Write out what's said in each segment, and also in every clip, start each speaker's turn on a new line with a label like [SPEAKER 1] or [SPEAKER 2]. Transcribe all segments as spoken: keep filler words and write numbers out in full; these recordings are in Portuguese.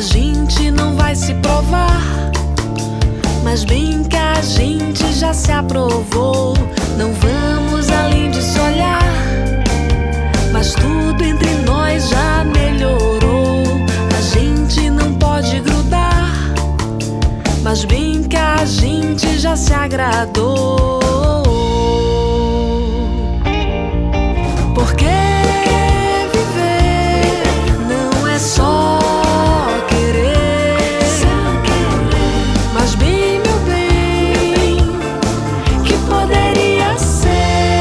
[SPEAKER 1] gente não vai se provar, mas bem que a gente já se aprovou. Não vamos além disso olhar, mas tudo entre nós já melhorou. A gente não pode grudar, mas bem que a gente já se agradou. Porque viver não é só querer, mas bem, meu bem, que poderia ser.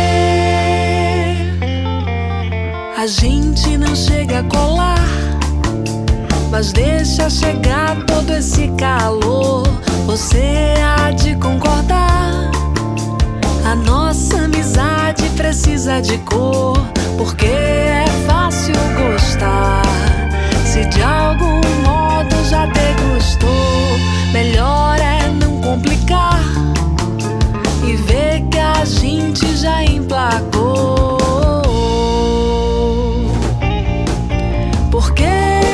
[SPEAKER 1] A gente não chega a colar, mas deixa chegar todo esse calor. Você há de concordar, a nossa amizade precisa de cor, porque é fácil gostar. Se de algum modo já degustou, melhor é não complicar e ver que a gente já emplacou. Porque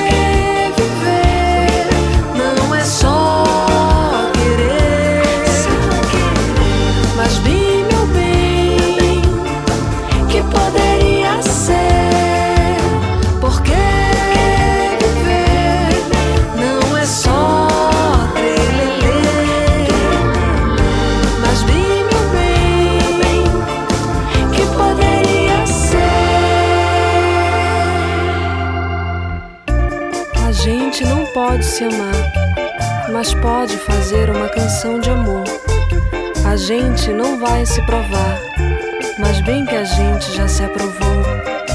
[SPEAKER 1] viver não é só querer, mas bem, meu bem, que poderia ser. Porque viver não é só trelelê, mas bem, meu bem, que poderia ser. A gente não pode se amar, mas pode fazer uma canção de amor. A gente não vai se provar, mas bem que a gente já se aprovou.